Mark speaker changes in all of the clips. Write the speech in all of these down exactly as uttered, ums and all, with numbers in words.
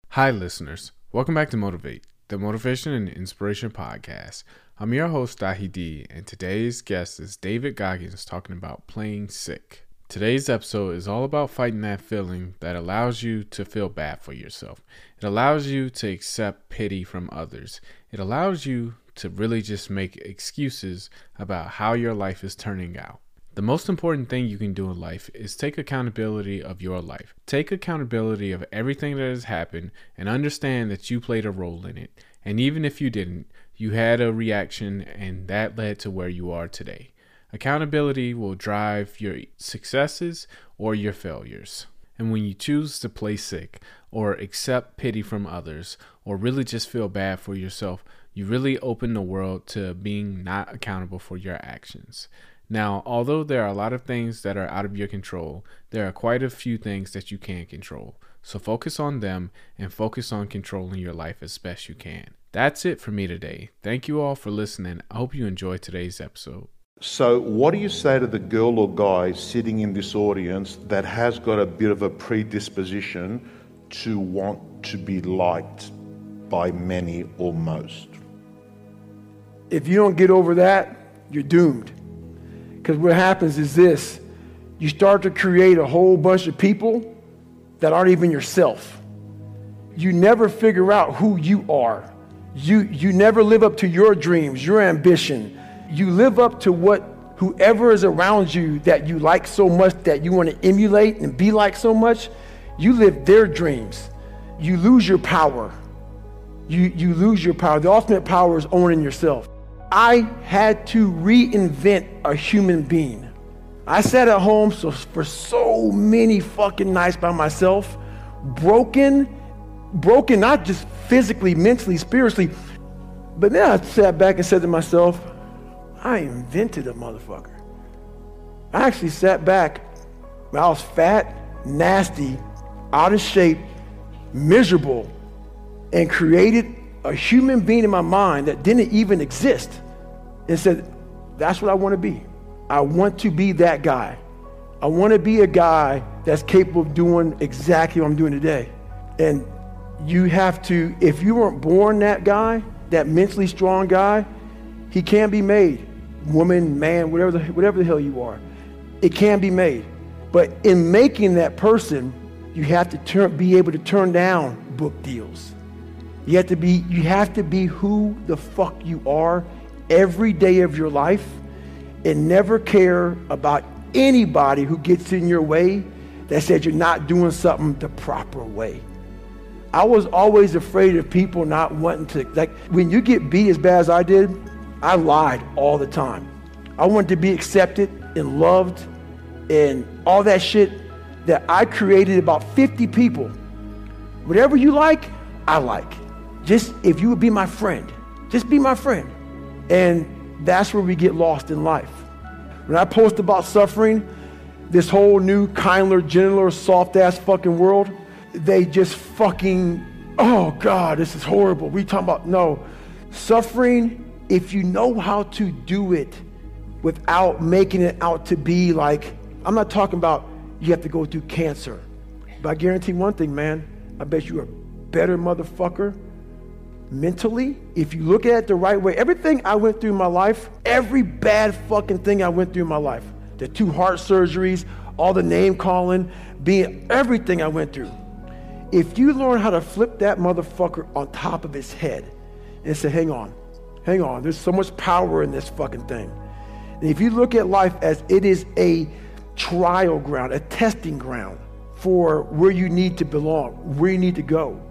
Speaker 1: Hi, listeners. Welcome back to Motivate, the Motivation and Inspiration Podcast. I'm your host, Dahi D, and today's guest is David Goggins talking about playing sick. Today's episode is all about fighting that feeling that allows you to feel bad for yourself. It allows you to accept pity from others. It allows you to really just make excuses about how your life is turning out. The most important thing you can do in life is take accountability of your life. Take accountability of everything that has happened and understand that you played a role in it. And even if you didn't, you had a reaction and that led to where you are today. Accountability will drive your successes or your failures. And when you choose to play sick or accept pity from others or really just feel bad for yourself, you really open the world to being not accountable for your actions. Now, although there are a lot of things that are out of your control, there are quite a few things that you can control. So focus on them and focus on controlling your life as best you can. That's it for me today. Thank you all for listening. I hope you enjoyed today's episode.
Speaker 2: So what do you say to the girl or guy sitting in this audience that has got a bit of a predisposition to want to be liked by many or most?
Speaker 3: If you don't get over that, you're doomed. Because what happens is this, you start to create a whole bunch of people that aren't even yourself. You never figure out who you are. You, you never live up to your dreams, your ambition. You live up to what whoever is around you that you like so much, that you want to emulate and be like so much, you live their dreams. You lose your power. You, you lose your power. The ultimate power is owning yourself. I had to reinvent a human being. I sat at home so, for so many fucking nights by myself, broken, broken, not just physically, mentally, spiritually, but then I sat back and said to myself, I invented a motherfucker. I actually sat back when I was fat, nasty, out of shape, miserable, and created a human being in my mind that didn't even exist, and said, that's what I want to be. I want to be that guy. I want to be a guy that's capable of doing exactly what I'm doing today. And you have to, if you weren't born that guy, that mentally strong guy, he can be made. Woman, man, whatever the, whatever the hell you are, it can be made. But in making that person, you have to turn, be able to turn down book deals. You have to be, you have to be who the fuck you are every day of your life and never care about anybody who gets in your way that says you're not doing something the proper way. I was always afraid of people not wanting to, like when you get beat as bad as I did, I lied all the time. I wanted to be accepted and loved and all that shit that I created about fifty people. Whatever you like, I like. Just if you would be my friend, just be my friend. And that's where we get lost in life. When I post about suffering, this whole new kindler, gentler, soft-ass fucking world, they just fucking, oh God, this is horrible. We talking about, no. Suffering, if you know how to do it without making it out to be like, I'm not talking about you have to go through cancer. But I guarantee one thing, man, I bet you are a better motherfucker mentally, if you look at it the right way. Everything I went through in my life, every bad fucking thing I went through in my life, the two heart surgeries, all the name calling, being everything I went through. If you learn how to flip that motherfucker on top of his head and say, hang on, hang on, there's so much power in this fucking thing. And if you look at life as it is a trial ground, a testing ground for where you need to belong, where you need to go,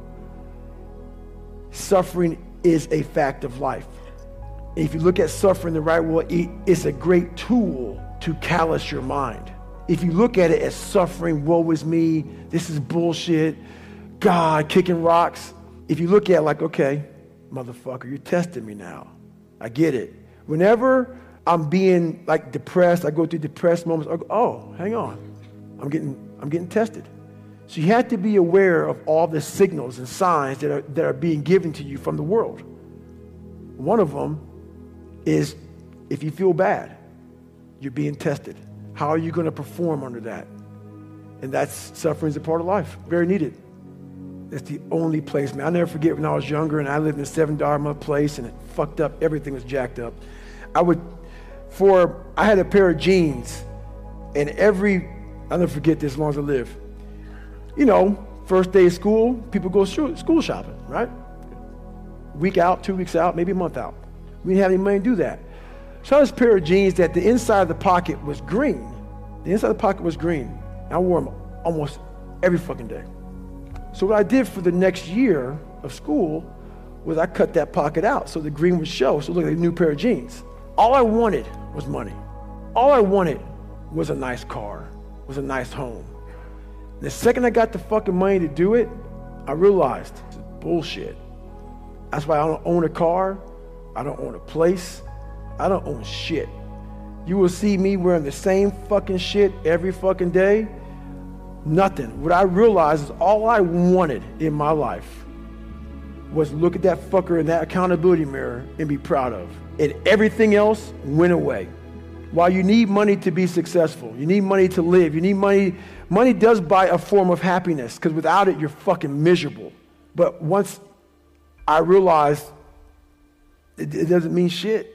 Speaker 3: suffering is a fact of life. If you look at suffering the right way, it's a great tool to callous your mind. If you look at it as suffering, woe is me, this is bullshit, God, kicking rocks. If you look at it like, okay, motherfucker, you're testing me now. I get it. Whenever I'm being like depressed, I go through depressed moments, I go, oh, hang on, I'm getting, I'm getting tested. So you have to be aware of all the signals and signs that are, that are being given to you from the world. One of them is if you feel bad, you're being tested. How are you going to perform under that? And that's suffering is a part of life, very needed. It's the only place, man. I'll never forget when I was younger and I lived in a seven dollar a month place and it fucked up. Everything was jacked up. I would, for, I had a pair of jeans and every, I'll never forget this as long as I live. You know, first day of school, people go school shopping, right? Week out, two weeks out, maybe a month out. We didn't have any money to do that. So I had this pair of jeans that the inside of the pocket was green. The inside of the pocket was green. I wore them almost every fucking day. So what I did for the next year of school was I cut that pocket out so the green would show, so it looked like a new pair of jeans. All I wanted was money. All I wanted was a nice car, was a nice home. And the second I got the fucking money to do it, I realized it's bullshit. That's why I don't own a car, I don't own a place, I don't own shit. You will see me wearing the same fucking shit every fucking day. Nothing. What I realized is all I wanted in my life was look at that fucker in that accountability mirror and be proud of. And everything else went away. While you need money to be successful, you need money to live, you need money, money does buy a form of happiness, because without it, you're fucking miserable. But once I realized it, it doesn't mean shit.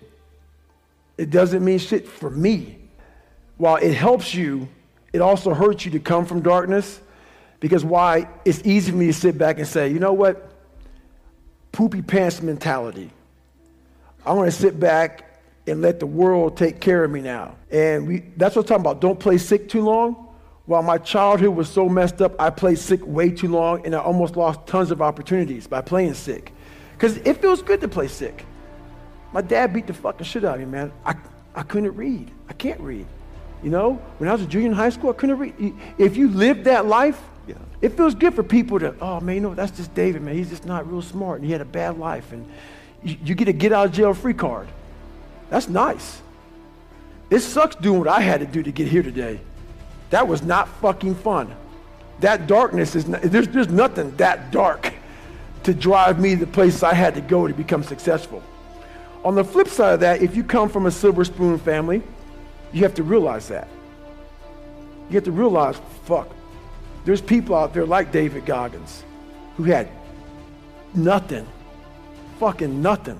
Speaker 3: It doesn't mean shit for me. While it helps you, it also hurts you to come from darkness, because why? It's easy for me to sit back and say, you know what? Poopy pants mentality. I want to sit back and let the world take care of me now. And we, that's what I'm talking about. Don't play sick too long. While my childhood was so messed up, I played sick way too long, and I almost lost tons of opportunities by playing sick. Because it feels good to play sick. My dad beat the fucking shit out of me, man. I, I couldn't read. I can't read. You know, when I was a junior in high school, I couldn't read. If you live that life, yeah. It feels good for people to, oh man, you know, that's just David, man. He's just not real smart, and he had a bad life, and you, you get a get out of jail free card. That's nice. It sucks doing what I had to do to get here today. That was not fucking fun. That darkness is, not, there's, there's nothing that dark to drive me to the place I had to go to become successful. On the flip side of that, if you come from a silver spoon family, you have to realize that. You have to realize, fuck, there's people out there like David Goggins who had nothing, fucking nothing.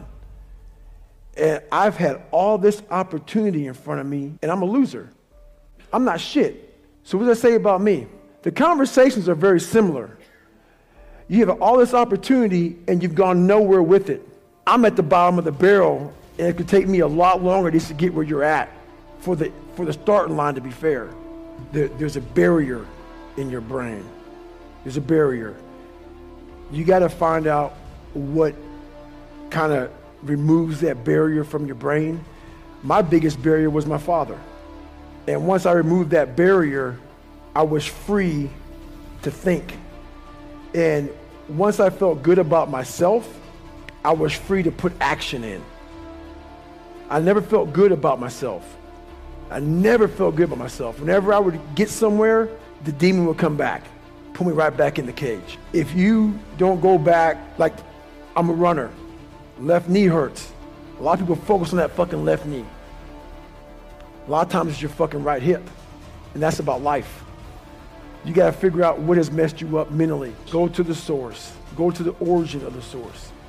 Speaker 3: And I've had all this opportunity in front of me, and I'm a loser. I'm not shit. So what does that say about me? The conversations are very similar. You have all this opportunity, and you've gone nowhere with it. I'm at the bottom of the barrel, and it could take me a lot longer just to get where you're at for the, for the starting line to be fair. There, there's a barrier in your brain. There's a barrier. You got to find out what kind of removes that barrier from your brain. My biggest barrier was my father. And once I removed that barrier, I was free to think. And once I felt good about myself, I was free to put action in. I never felt good about myself. I never felt good about myself. Whenever I would get somewhere, the demon would come back, put me right back in the cage. If you don't go back, like I'm a runner, left knee hurts. A lot of people focus on that fucking left knee. A lot of times it's your fucking right hip, and that's about life. You gotta figure out what has messed you up mentally. Go to the source. Go to the origin of the source.